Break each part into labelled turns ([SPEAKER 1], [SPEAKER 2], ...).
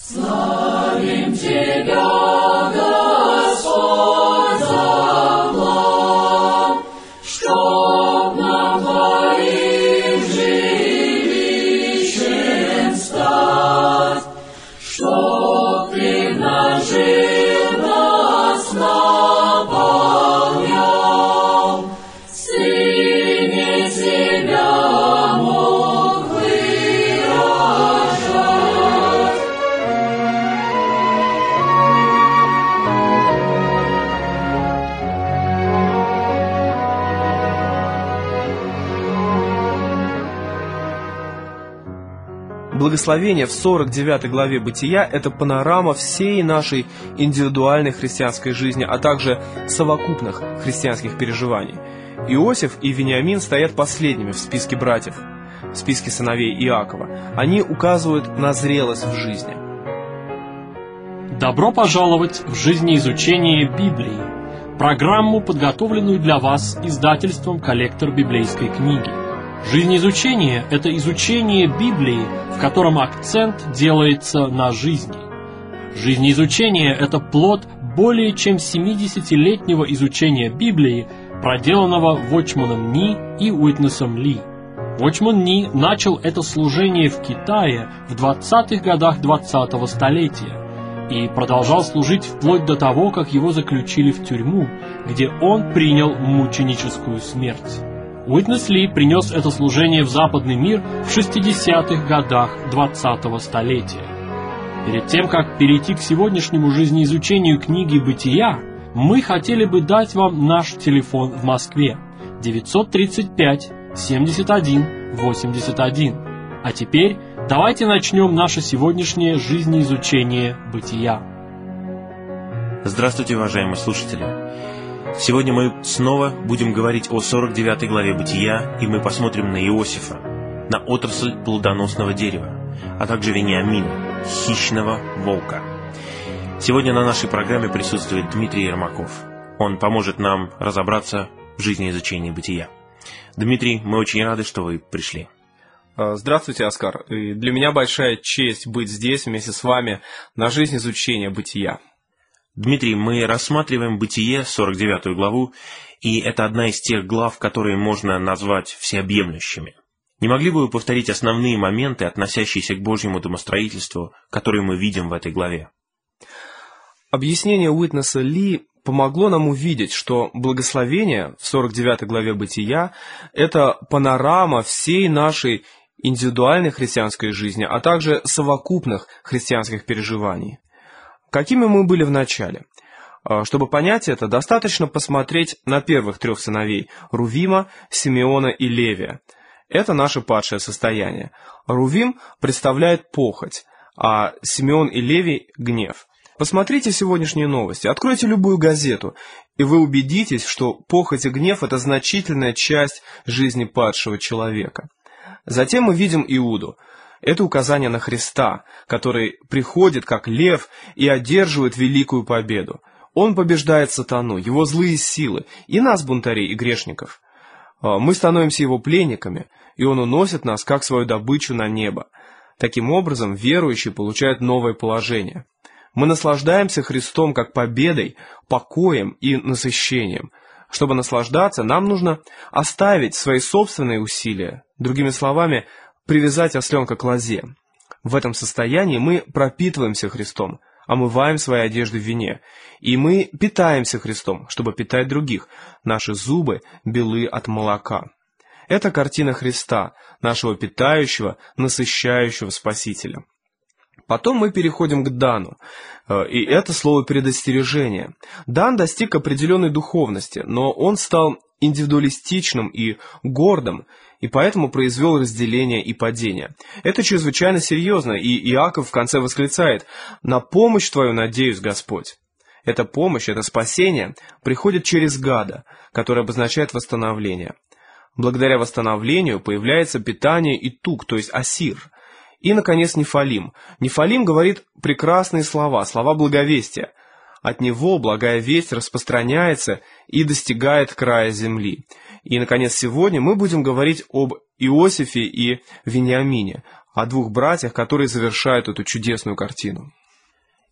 [SPEAKER 1] Славим Тебя, Господь, за план, чтоб нам Твоим жилищем стать, чтоб Ты в нас жил, нас наполнял, Сыне Тебя мог выражать.
[SPEAKER 2] Благословение в 49 главе Бытия – это панорама всей нашей индивидуальной христианской жизни, а также совокупных христианских переживаний. Иосиф и Вениамин стоят последними в списке братьев, в списке сыновей Иакова. Они указывают на зрелость в жизни.
[SPEAKER 3] Добро пожаловать в жизнеизучение Библии, программу, подготовленную для вас издательством «Коллектор библейской книги». Жизнеизучение – это изучение Библии, в котором акцент делается на жизни. Жизнеизучение – это плод более чем 70-летнего изучения Библии, проделанного Watchman Nee и Уитнесом Ли. Watchman Nee начал это служение в Китае в 20-х годах 20-го столетия и продолжал служить вплоть до того, как его заключили в тюрьму, где он принял мученическую смерть. Уитнес Ли принес это служение в западный мир в 60-х годах 20-го столетия. Перед тем, как перейти к сегодняшнему жизнеизучению книги «Бытия», мы хотели бы дать вам наш телефон в Москве 935 71 81. А теперь давайте начнем наше сегодняшнее жизнеизучение «Бытия».
[SPEAKER 4] Здравствуйте, уважаемые слушатели! Сегодня мы снова будем говорить о 49 главе Бытия, и мы посмотрим на Иосифа, на отрасль плодоносного дерева, а также Вениамина, хищного волка. Сегодня на нашей программе присутствует Дмитрий Ермаков. Он поможет нам разобраться в жизнеизучении Бытия. Дмитрий, мы очень рады, что вы пришли.
[SPEAKER 2] Здравствуйте, Оскар. И для меня большая честь быть здесь вместе с вами на жизнеизучение Бытия.
[SPEAKER 4] Дмитрий, мы рассматриваем Бытие, 49 главу, и это одна из тех глав, которые можно назвать всеобъемлющими. Не могли бы вы повторить основные моменты, относящиеся к Божьему домостроительству, которые мы видим в этой главе?
[SPEAKER 2] Объяснение Уитнеса Ли помогло нам увидеть, что благословение в 49 главе Бытия – это панорама всей нашей индивидуальной христианской жизни, а также совокупных христианских переживаний. Какими мы были в начале? Чтобы понять это, достаточно посмотреть на первых трех сыновей – Рувима, Симеона и Левия. Это наше падшее состояние. Рувим представляет похоть, а Симеон и Левий – гнев. Посмотрите сегодняшние новости, откройте любую газету, и вы убедитесь, что похоть и гнев – это значительная часть жизни падшего человека. Затем мы видим Иуду. Это указание на Христа, который приходит как лев и одерживает великую победу. Он побеждает сатану, его злые силы, и нас, бунтарей и грешников. Мы становимся его пленниками, и он уносит нас, как свою добычу, на небо. Таким образом, верующий получает новое положение. Мы наслаждаемся Христом как победой, покоем и насыщением. Чтобы наслаждаться, нам нужно оставить свои собственные усилия, другими словами, привязать осленка к лозе. В этом состоянии мы пропитываемся Христом, омываем свои одежды в вине, и мы питаемся Христом, чтобы питать других. Наши зубы белы от молока. Это картина Христа, нашего питающего, насыщающего Спасителя. Потом мы переходим к Дану, и это слово предостережение. Дан достиг определенной духовности, но он стал индивидуалистичным и гордым, и поэтому произвел разделение и падение. Это чрезвычайно серьезно, и Иаков в конце восклицает: «На помощь Твою надеюсь, Господь». Эта помощь, это спасение приходит через Гада, который обозначает восстановление. Благодаря восстановлению появляется питание и тук, то есть Асир. И, наконец, Нефалим. Нефалим говорит прекрасные слова, слова благовестия. От него благая весть распространяется и достигает края земли. И, наконец, сегодня мы будем говорить об Иосифе и Вениамине, о двух братьях, которые завершают эту чудесную картину.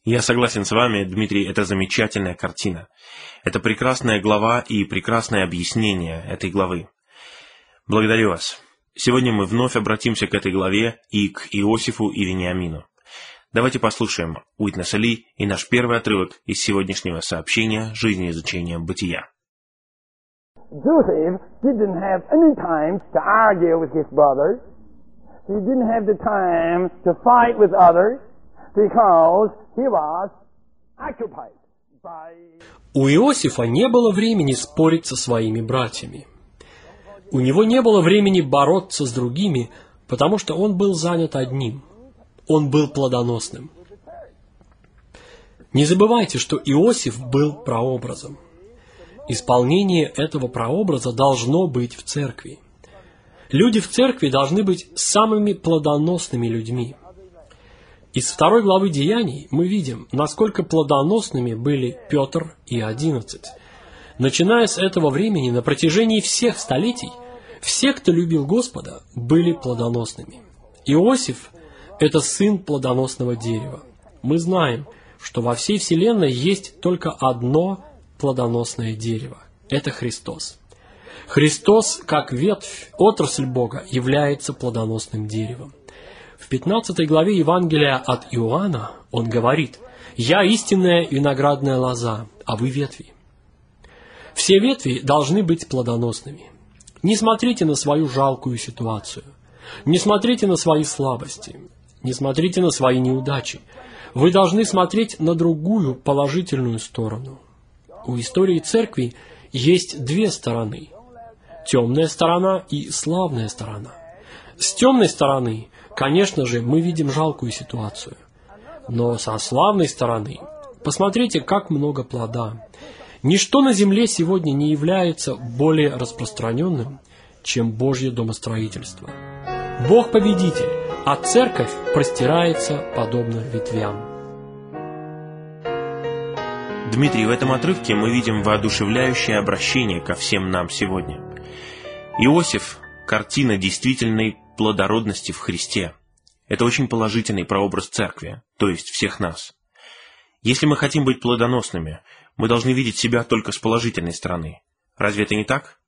[SPEAKER 4] Я согласен с вами, Дмитрий, это замечательная картина. Это прекрасная глава и прекрасное объяснение этой главы. Благодарю вас. Сегодня мы вновь обратимся к этой главе и к Иосифу и Вениамину. Давайте послушаем Уитнеса Ли и наш первый отрывок из сегодняшнего сообщения «Жизнеизучения бытия».
[SPEAKER 5] Joseph didn't have any time to argue with his brothers. He didn't have the time to fight with others because he was occupied by...
[SPEAKER 3] У Иосифа не было времени спорить со своими братьями. У него не было времени бороться с другими, потому что он был занят одним. Он был плодоносным. Не забывайте, что Иосиф был прообразом. Исполнение этого прообраза должно быть в церкви. Люди в церкви должны быть самыми плодоносными людьми. Из 2 главы Деяний мы видим, насколько плодоносными были Петр и 11. Начиная с этого времени, на протяжении всех столетий, все, кто любил Господа, были плодоносными. Иосиф – это сын плодоносного дерева. Мы знаем, что во всей вселенной есть только одно плодоносное дерево – это Христос. Христос, как ветвь, отрасль Бога, является плодоносным деревом. В 15 главе Евангелия от Иоанна он говорит: «Я истинная виноградная лоза, а вы ветви». Все ветви должны быть плодоносными. Не смотрите на свою жалкую ситуацию. Не смотрите на свои слабости. Не смотрите на свои неудачи. Вы должны смотреть на другую положительную сторону. У истории церкви есть две стороны. Темная сторона и славная сторона. С темной стороны, конечно же, мы видим жалкую ситуацию. Но со славной стороны, посмотрите, как много плода. Ничто на земле сегодня не является более распространенным, чем Божье домостроительство. Бог победитель, а церковь простирается подобно ветвям.
[SPEAKER 4] Дмитрий, в этом отрывке мы видим воодушевляющее обращение ко всем нам сегодня. Иосиф – картина действительной плодородности в Христе. Это очень положительный прообраз церкви, то есть всех нас. Если мы хотим быть плодоносными, мы должны видеть себя только с положительной стороны. Разве это не так?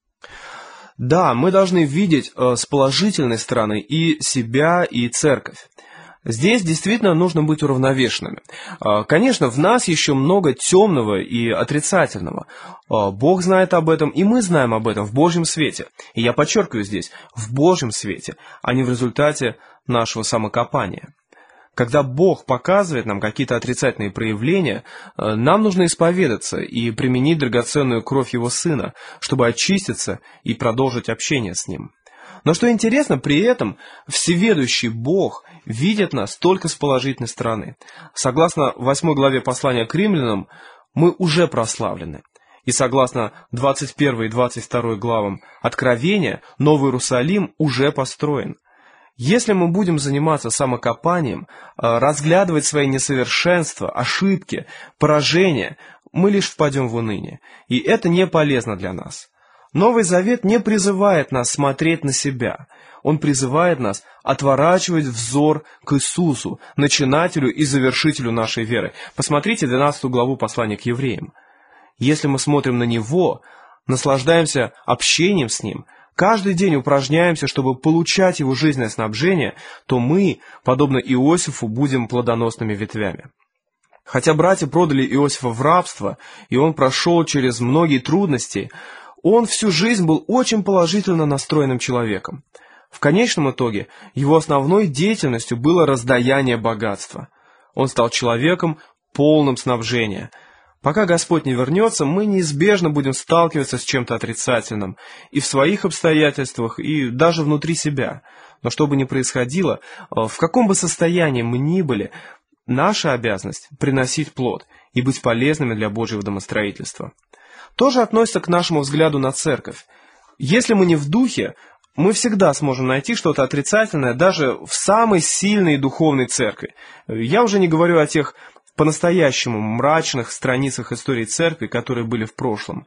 [SPEAKER 2] Да, мы должны видеть с положительной стороны и себя, и церковь. Здесь действительно нужно быть уравновешенными. Конечно, в нас еще много темного и отрицательного. Бог знает об этом, и мы знаем об этом в Божьем свете. И я подчеркиваю здесь, в Божьем свете, а не в результате нашего самокопания. Когда Бог показывает нам какие-то отрицательные проявления, нам нужно исповедаться и применить драгоценную кровь Его Сына, чтобы очиститься и продолжить общение с Ним. Но что интересно, при этом всеведущий Бог видит нас только с положительной стороны. Согласно 8 главе послания к римлянам, мы уже прославлены. И согласно 21 и 22 главам Откровения, Новый Иерусалим уже построен. Если мы будем заниматься самокопанием, разглядывать свои несовершенства, ошибки, поражения, мы лишь впадем в уныние. И это не полезно для нас. Новый Завет не призывает нас смотреть на себя. Он призывает нас отворачивать взор к Иисусу, начинателю и завершителю нашей веры. Посмотрите 12 главу послания к евреям. Если мы смотрим на Него, наслаждаемся общением с Ним, каждый день упражняемся, чтобы получать Его жизненное снабжение, то мы, подобно Иосифу, будем плодоносными ветвями. Хотя братья продали Иосифа в рабство, и он прошел через многие трудности, он всю жизнь был очень положительно настроенным человеком. В конечном итоге его основной деятельностью было раздаяние богатства. Он стал человеком, полным снабжения. Пока Господь не вернется, мы неизбежно будем сталкиваться с чем-то отрицательным и в своих обстоятельствах, и даже внутри себя. Но что бы ни происходило, в каком бы состоянии мы ни были, наша обязанность – приносить плод и быть полезными для Божьего домостроительства. Тоже относится к нашему взгляду на церковь. Если мы не в духе, мы всегда сможем найти что-то отрицательное даже в самой сильной духовной церкви. Я уже не говорю о тех по-настоящему мрачных страницах истории церкви, которые были в прошлом.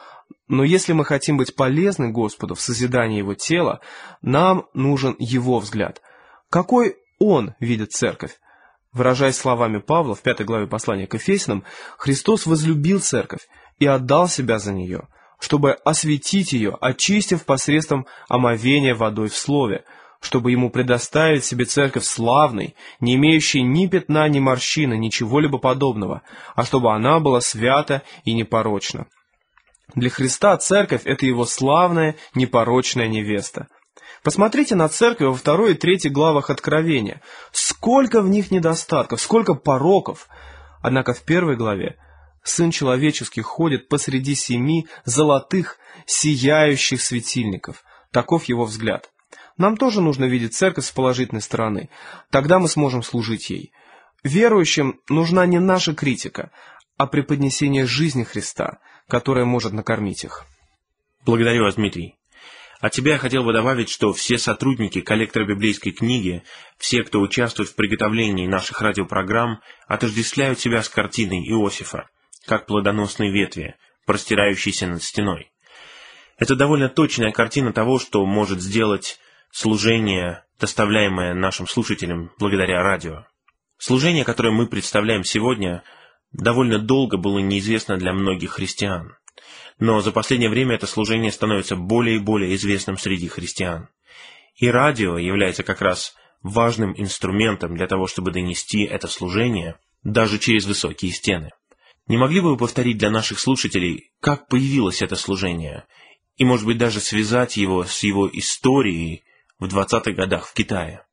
[SPEAKER 2] Но если мы хотим быть полезны Господу в созидании Его тела, нам нужен Его взгляд. Какой Он видит церковь? Выражаясь словами Павла в 5 главе послания к Ефесянам, Христос возлюбил церковь и отдал себя за нее, чтобы осветить ее, очистив посредством омовения водой в слове, чтобы ему предоставить себе церковь славной, не имеющей ни пятна, ни морщины, ничего-либо подобного, а чтобы она была свята и непорочна. Для Христа церковь — это его славная, непорочная невеста. Посмотрите на церковь во 2 и 3 главах Откровения. Сколько в них недостатков, сколько пороков! Однако в 1 главе Сын Человеческий ходит посреди 7 золотых, сияющих светильников. Таков его взгляд. Нам тоже нужно видеть церковь с положительной стороны. Тогда мы сможем служить ей. Верующим нужна не наша критика, а преподнесение жизни Христа, которая может накормить их.
[SPEAKER 4] Благодарю вас, Дмитрий. От тебя я хотел бы добавить, что все сотрудники коллектора библейской книги, все, кто участвует в приготовлении наших радиопрограмм, отождествляют себя с картиной Иосифа, как плодоносные ветви, простирающиеся над стеной. Это довольно точная картина того, что может сделать служение, доставляемое нашим слушателям благодаря радио. Служение, которое мы представляем сегодня, довольно долго было неизвестно для многих христиан. Но за последнее время это служение становится более и более известным среди христиан. И радио является как раз важным инструментом для того, чтобы донести это служение даже через высокие стены. Не могли бы вы повторить для наших слушателей, как появилось это служение, и, может быть, даже связать его с его историей в 20-х годах в Китае?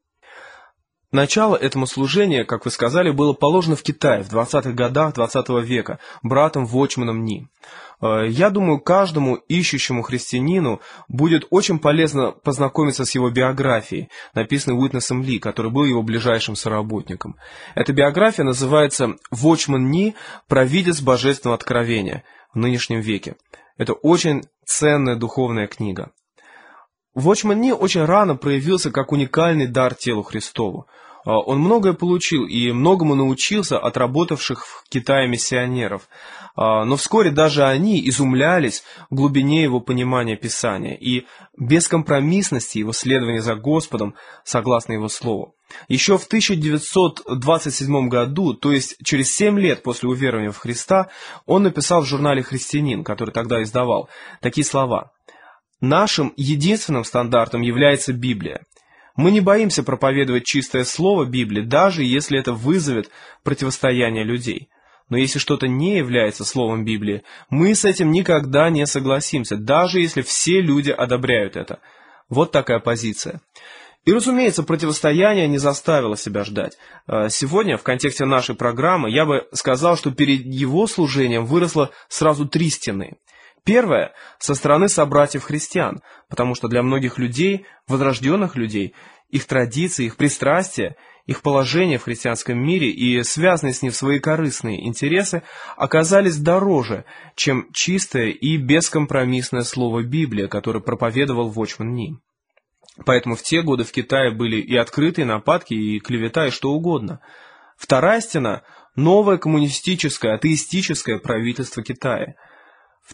[SPEAKER 2] Начало этому служению, как вы сказали, было положено в Китае в 20-х годах 20 века братом Вочманом Ни. Я думаю, каждому ищущему христианину будет очень полезно познакомиться с его биографией, написанной Уитнесом Ли, который был его ближайшим соработником. Эта биография называется «Вочман Ни. Провидец божественного откровения» в нынешнем веке. Это очень ценная духовная книга. Вочман Ни очень рано проявился как уникальный дар телу Христову. Он многое получил и многому научился от работавших в Китае миссионеров. Но вскоре даже они изумлялись глубине его понимания Писания и бескомпромиссности его следования за Господом согласно его слову. Еще в 1927 году, то есть через 7 лет после уверования в Христа, он написал в журнале «Христианин», который тогда издавал, такие слова: «Нашим единственным стандартом является Библия. Мы не боимся проповедовать чистое слово Библии, даже если это вызовет противостояние людей. Но если что-то не является словом Библии, мы с этим никогда не согласимся, даже если все люди одобряют это». Вот такая позиция. И, разумеется, противостояние не заставило себя ждать. Сегодня, в контексте нашей программы, я бы сказал, что перед его служением выросло сразу 3 стены. Первое – со стороны собратьев-христиан, потому что для многих людей, возрожденных людей, их традиции, их пристрастия, их положение в христианском мире и связанные с ним свои корыстные интересы оказались дороже, чем чистое и бескомпромиссное слово Библия, которое проповедовал Вочман Ни. Поэтому в те годы в Китае были и открытые нападки, и клевета, и что угодно. Вторая стена – новое коммунистическое, атеистическое правительство Китая. В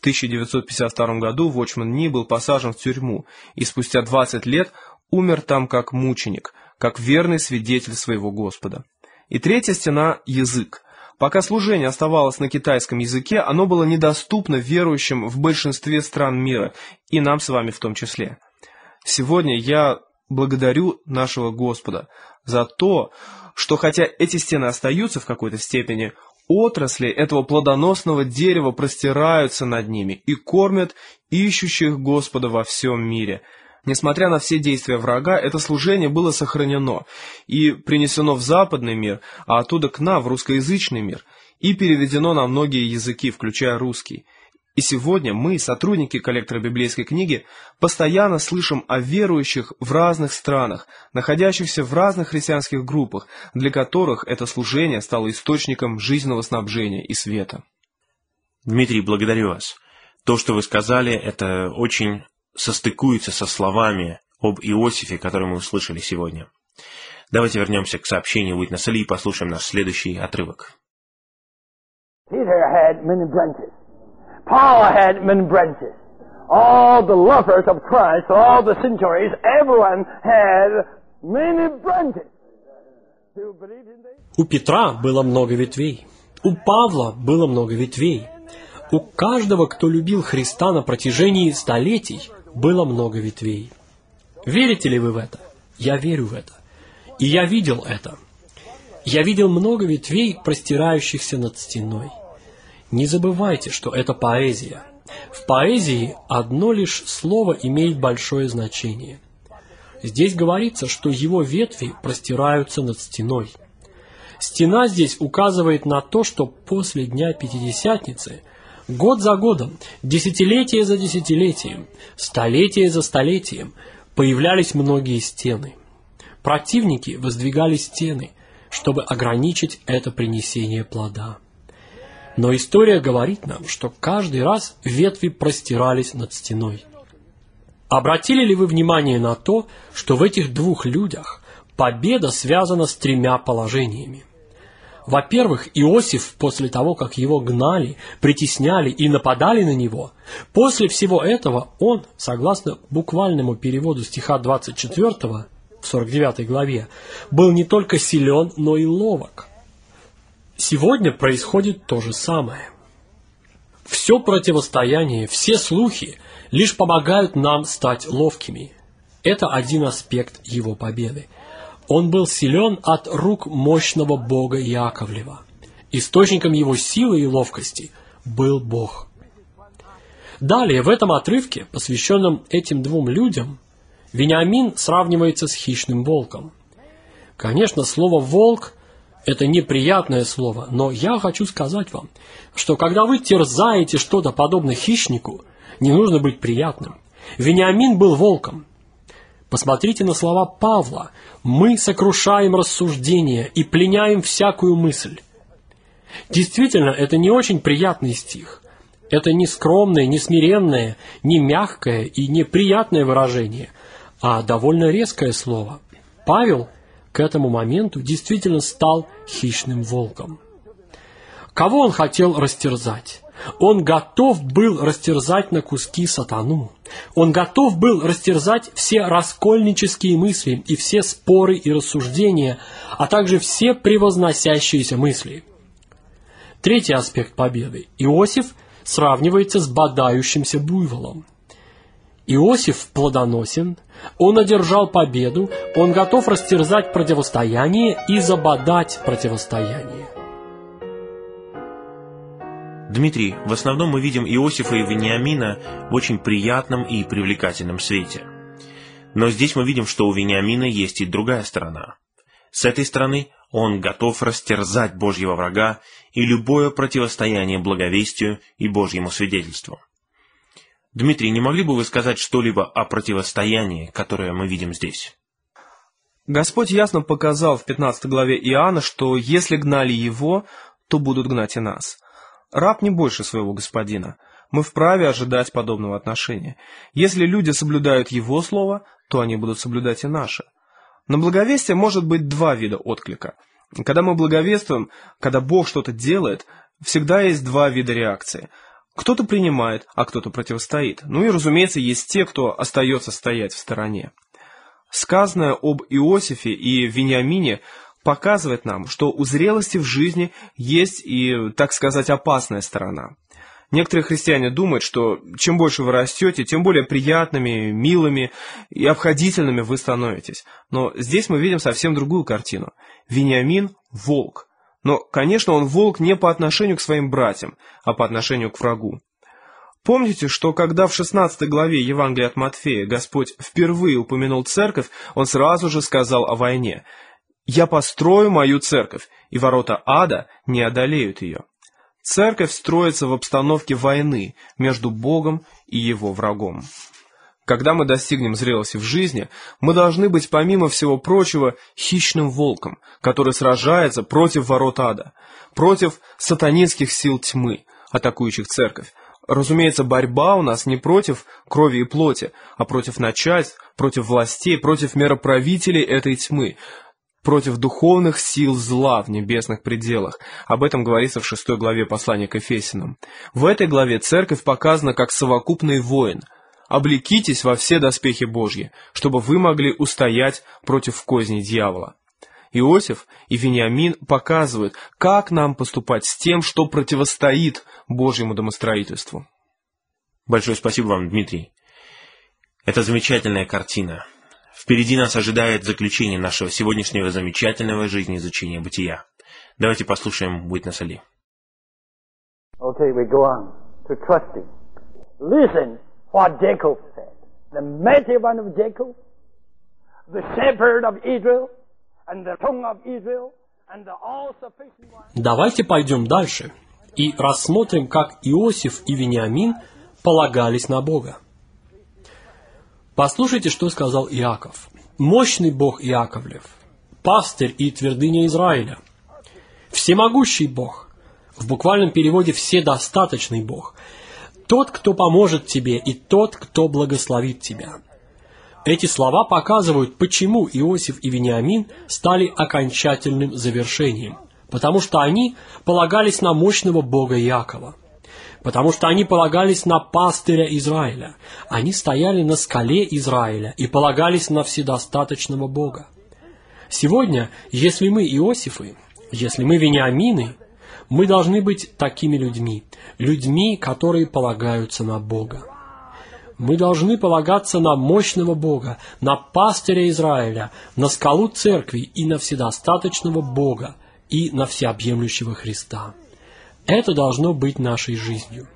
[SPEAKER 2] 1952 году Вочман Ни был посажен в тюрьму и спустя 20 лет умер там как мученик, как верный свидетель своего Господа. И третья стена – язык. Пока служение оставалось на китайском языке, оно было недоступно верующим в большинстве стран мира, и нам с вами в том числе. Сегодня я благодарю нашего Господа за то, что хотя эти стены остаются в какой-то степени, отрасли этого плодоносного дерева простираются над ними и кормят ищущих Господа во всем мире. Несмотря на все действия врага, это служение было сохранено и принесено в западный мир, а оттуда к нам, в русскоязычный мир, и переведено на многие языки, включая русский. И сегодня мы, сотрудники коллектора библейской книги, постоянно слышим о верующих в разных странах, находящихся в разных христианских группах, для которых это служение стало источником жизненного снабжения и света.
[SPEAKER 4] Дмитрий, благодарю вас. То, что вы сказали, это очень состыкуется со словами об Иосифе, которые мы услышали сегодня. Давайте вернемся к сообщению Уитнеса Ли и послушаем наш следующий отрывок.
[SPEAKER 5] Paul had many branches. All the lovers of Christ, all the centuries, everyone had many branches.
[SPEAKER 3] У Петра было много ветвей. У Павла было много ветвей. У каждого, кто любил Христа на протяжении столетий, было много ветвей. Верите ли вы в это? Я верю в это. И я видел это. Я видел много ветвей, простирающихся над стеной. Не забывайте, что это поэзия. В поэзии одно лишь слово имеет большое значение. Здесь говорится, что его ветви простираются над стеной. Стена здесь указывает на то, что после Дня Пятидесятницы, год за годом, десятилетие за десятилетием, столетие за столетием, появлялись многие стены. Противники воздвигали стены, чтобы ограничить это принесение плода. Но история говорит нам, что каждый раз ветви простирались над стеной. Обратили ли вы внимание на то, что в этих двух людях победа связана с тремя положениями? Во-первых, Иосиф, после того, как его гнали, притесняли и нападали на него, после всего этого он, согласно буквальному переводу стиха 24 в 49 главе, был не только силен, но и ловок. Сегодня происходит то же самое. Все противостояние, все слухи лишь помогают нам стать ловкими. Это один аспект его победы. Он был силен от рук мощного Бога Яковлева. Источником его силы и ловкости был Бог. Далее, в этом отрывке, посвященном этим двум людям, Вениамин сравнивается с хищным волком. Конечно, слово «волк» — это неприятное слово, но я хочу сказать вам, что когда вы терзаете что-то подобно хищнику, не нужно быть приятным. Вениамин был волком. Посмотрите на слова Павла. «Мы сокрушаем рассуждения и пленяем всякую мысль». Действительно, это не очень приятный стих. Это не скромное, не смиренное, не мягкое и не приятное выражение, а довольно резкое слово. Павел к этому моменту действительно стал хищным волком. Кого он хотел растерзать? Он готов был растерзать на куски сатану. Он готов был растерзать все раскольнические мысли и все споры и рассуждения, а также все превозносящиеся мысли. Третий аспект победы. Иосиф сравнивается с бодающимся буйволом. Иосиф плодоносен, он одержал победу, он готов растерзать противостояние и забодать противостояние.
[SPEAKER 4] Дмитрий, в основном мы видим Иосифа и Вениамина в очень приятном и привлекательном свете. Но здесь мы видим, что у Вениамина есть и другая сторона. С этой стороны он готов растерзать Божьего врага и любое противостояние благовестию и Божьему свидетельству. Дмитрий, не могли бы вы сказать что-либо о противостоянии, которое мы видим здесь?
[SPEAKER 2] Господь ясно показал в 15 главе Иоанна, что если гнали Его, то будут гнать и нас. Раб не больше своего господина. Мы вправе ожидать подобного отношения. Если люди соблюдают Его слово, то они будут соблюдать и наше. На благовестие может быть два вида отклика. Когда мы благовествуем, когда Бог что-то делает, всегда есть два вида реакции. Кто-то принимает, а кто-то противостоит. Ну и, разумеется, есть те, кто остается стоять в стороне. Сказанное об Иосифе и Вениамине показывает нам, что у зрелости в жизни есть и, так сказать, опасная сторона. Некоторые христиане думают, что чем больше вы растете, тем более приятными, милыми и обходительными вы становитесь. Но здесь мы видим совсем другую картину. Вениамин – волк. Но, конечно, он волк не по отношению к своим братьям, а по отношению к врагу. Помните, что когда в 16 главе Евангелия от Матфея Господь впервые упомянул церковь, Он сразу же сказал о войне. «Я построю мою церковь, и ворота ада не одолеют ее». Церковь строится в обстановке войны между Богом и Его врагом. Когда мы достигнем зрелости в жизни, мы должны быть, помимо всего прочего, хищным волком, который сражается против ворот ада, против сатанинских сил тьмы, атакующих церковь. Разумеется, борьба у нас не против крови и плоти, а против начальств, против властей, против мироправителей этой тьмы, против духовных сил зла в небесных пределах. Об этом говорится в 6 главе послания к Ефесянам. В этой главе церковь показана как совокупный воин. Облекитесь во все доспехи Божьи, чтобы вы могли устоять против козней дьявола. Иосиф и Вениамин показывают, как нам поступать с тем, что противостоит Божьему домостроительству.
[SPEAKER 4] Большое спасибо вам, Дмитрий. Это замечательная картина. Впереди нас ожидает заключение нашего сегодняшнего замечательного жизнеизучения бытия. Давайте послушаем Уитнеса Ли.
[SPEAKER 5] Okay, we go on to trusting. Listen what Jacob said. The mighty one of Jacob, the shepherd of Israel, and the tongue of Israel, and the all-sufficient one.
[SPEAKER 3] Давайте пойдем дальше и рассмотрим, как Иосиф и Вениамин полагались на Бога. Послушайте, что сказал Иаков. «Мощный Бог Иаковлев, пастырь и твердыня Израиля, всемогущий Бог, в буквальном переводе «вседостаточный Бог», тот, кто поможет тебе, и тот, кто благословит тебя». Эти слова показывают, почему Иосиф и Вениамин стали окончательным завершением. Потому что они полагались на мощного Бога Иакова. Потому что они полагались на пастыря Израиля. Они стояли на скале Израиля и полагались на вседостаточного Бога. Сегодня, если мы Иосифы, если мы Вениамины, мы должны быть такими людьми. Людьми, которые полагаются на Бога. Мы должны полагаться на мощного Бога, на пастыря Израиля, на скалу церкви и на вседостаточного Бога, и на всеобъемлющего Христа. Это должно быть нашей жизнью.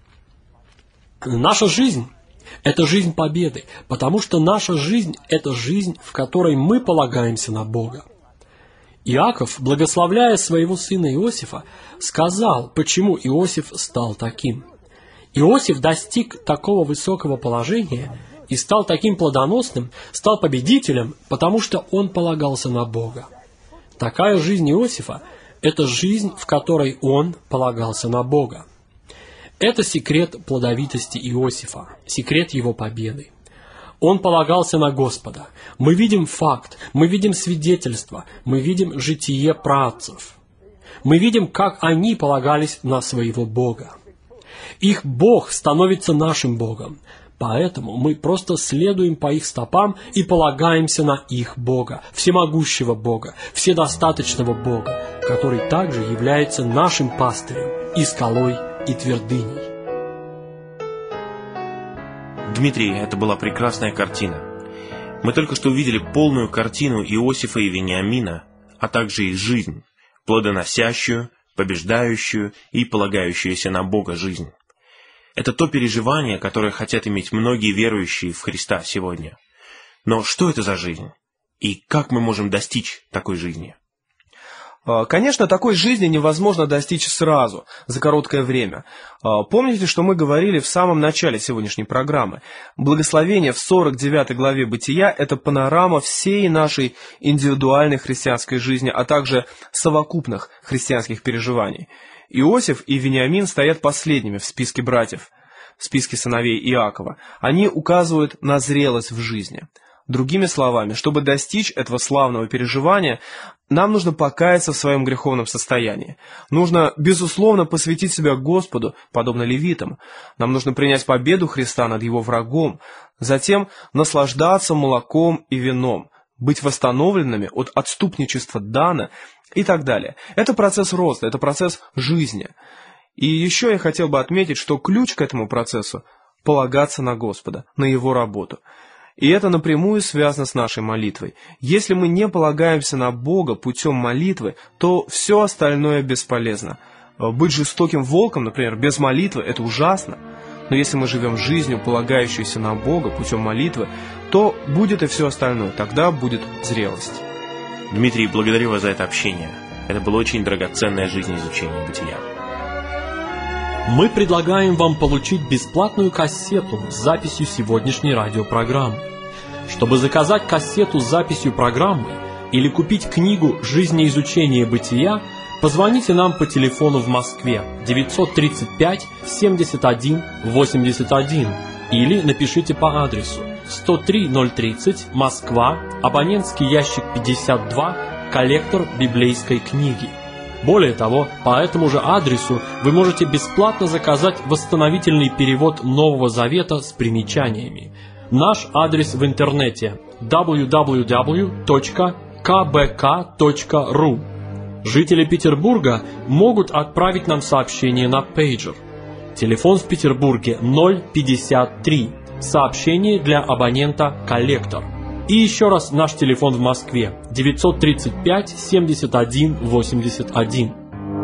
[SPEAKER 3] Наша жизнь – это жизнь победы, потому что наша жизнь – это жизнь, в которой мы полагаемся на Бога. Иаков, благословляя своего сына Иосифа, сказал, почему Иосиф стал таким. Иосиф достиг такого высокого положения и стал таким плодоносным, стал победителем, потому что он полагался на Бога. Такая жизнь Иосифа – это жизнь, в которой он полагался на Бога. Это секрет плодовитости Иосифа, секрет его победы. Он полагался на Господа. Мы видим факт, мы видим свидетельство, мы видим житие праотцев. Мы видим, как они полагались на своего Бога. Их Бог становится нашим Богом. Поэтому мы просто следуем по их стопам и полагаемся на их Бога, всемогущего Бога, вседостаточного Бога, который также является нашим пастырем и скалой и твердыней.
[SPEAKER 4] Дмитрий, это была прекрасная картина. Мы только что увидели полную картину Иосифа и Вениамина, а также их жизнь, плодоносящую, побеждающую и полагающуюся на Бога жизнь. Это то переживание, которое хотят иметь многие верующие в Христа сегодня. Но что это за жизнь? И как мы можем достичь такой жизни?
[SPEAKER 2] Конечно, такой жизни невозможно достичь сразу, за короткое время. Помните, что мы говорили в самом начале сегодняшней программы? Благословение в 49 главе Бытия – это панорама всей нашей индивидуальной христианской жизни, а также совокупных христианских переживаний. Иосиф и Вениамин стоят последними в списке братьев, в списке сыновей Иакова. Они указывают на зрелость в жизни. Другими словами, чтобы достичь этого славного переживания, нам нужно покаяться в своем греховном состоянии. Нужно, безусловно, посвятить себя Господу, подобно левитам. Нам нужно принять победу Христа над его врагом, затем наслаждаться молоком и вином, быть восстановленными от отступничества Дана и так далее. Это процесс роста, это процесс жизни. И еще я хотел бы отметить, что ключ к этому процессу – полагаться на Господа, на Его работу. И это напрямую связано с нашей молитвой. Если мы не полагаемся на Бога путем молитвы, то все остальное бесполезно. Быть жестоким волком, например, без молитвы – это ужасно. Но если мы живем жизнью, полагающуюся на Бога путем молитвы, то будет и все остальное. Тогда будет зрелость.
[SPEAKER 4] Дмитрий, благодарю вас за это общение. Это было очень драгоценное жизнеизучение бытия.
[SPEAKER 3] Мы предлагаем вам получить бесплатную кассету с записью сегодняшней радиопрограммы. Чтобы заказать кассету с записью программы или купить книгу «Жизнеизучение бытия», позвоните нам по телефону в Москве 935 71 81 или напишите по адресу 103-030, Москва, абонентский ящик 52, коллектор библейской книги. Более того, по этому же адресу вы можете бесплатно заказать восстановительный перевод Нового Завета с примечаниями. Наш адрес в интернете www.ewr.org. kbk.ru. Жители Петербурга могут отправить нам сообщение на пейджер. Телефон в Петербурге 053. Сообщение для абонента «Коллектор». И еще раз наш телефон в Москве 935 71 81.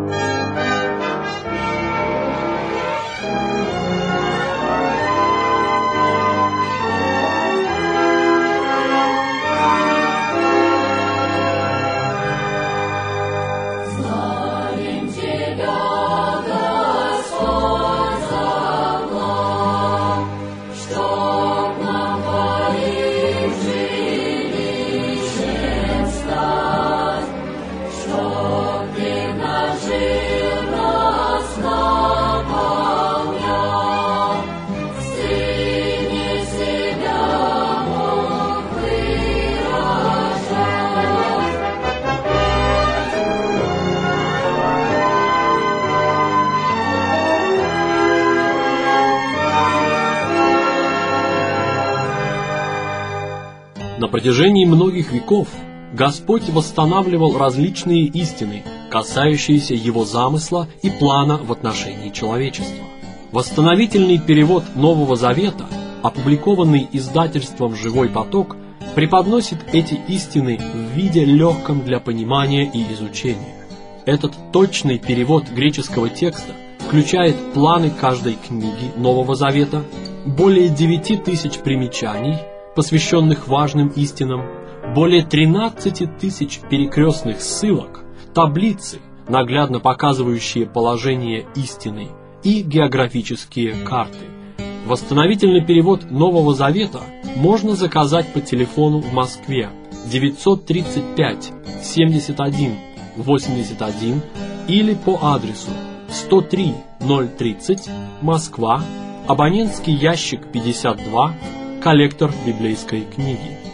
[SPEAKER 3] На протяжении многих веков Господь восстанавливал различные истины, касающиеся Его замысла и плана в отношении человечества. Восстановительный перевод Нового Завета, опубликованный издательством «Живой поток», преподносит эти истины в виде легком для понимания и изучения. Этот точный перевод греческого текста включает планы каждой книги Нового Завета, более 9000 примечаний, посвященных важным истинам, более 13 тысяч перекрестных ссылок, таблицы, наглядно показывающие положение истины, и географические карты. Восстановительный перевод Нового Завета можно заказать по телефону в Москве 935 71 81 или по адресу 103 030 Москва, абонентский ящик 52, коллектор библейской книги.